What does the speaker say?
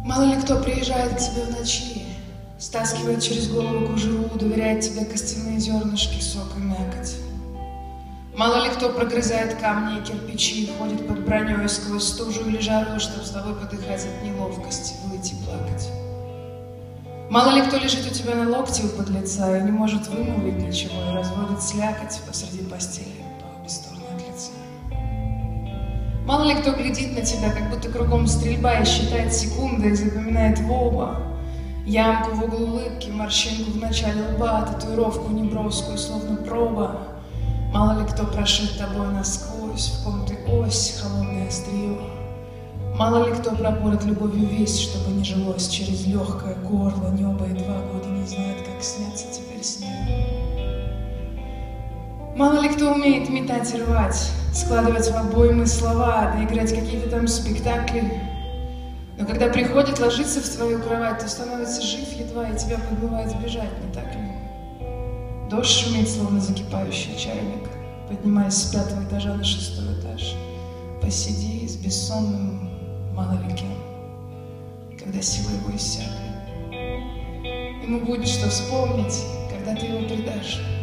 Мало ли кто приезжает к тебе в ночи, стаскивает через голову кожуру, доверяет тебе костяные зернышки, сок и мякоть. Мало ли кто прогрызает камни и кирпичи, ходит под броней сквозь стужу или жару, чтобы с тобой подыхать от неловкости, выйти плакать. Мало ли кто лежит у тебя на локте у подлеца и не может вымолвить ничего, и разводит слякоть посреди постели по обе стороны от лица. Мало ли кто глядит на тебя, как будто кругом стрельба, и считает секунды, и запоминает в оба ямку в углу улыбки, морщинку в начале лба, татуировку неброскую, словно проба. Мало ли кто прошит тобой насквозь, в ком ты ось, холодное острие. Мало ли кто пропорот любовью весь, чтобы не жилось через легкое горло, небо и 2 года не знает, как сняться теперь с ним. Мало ли кто умеет метать и рвать, складывать в обоймы слова, да играть какие-то там спектакли. Но когда приходит ложиться в твою кровать, то становится жив едва, и тебя подмывает сбежать, не так ли? Дождь шумит, словно закипающий чайник, поднимаясь с 5-го этажа на 6-й этаж. Посиди с бессонным мало ли кем, когда силы его иссякли. Ему будет что вспомнить, когда ты его предашь.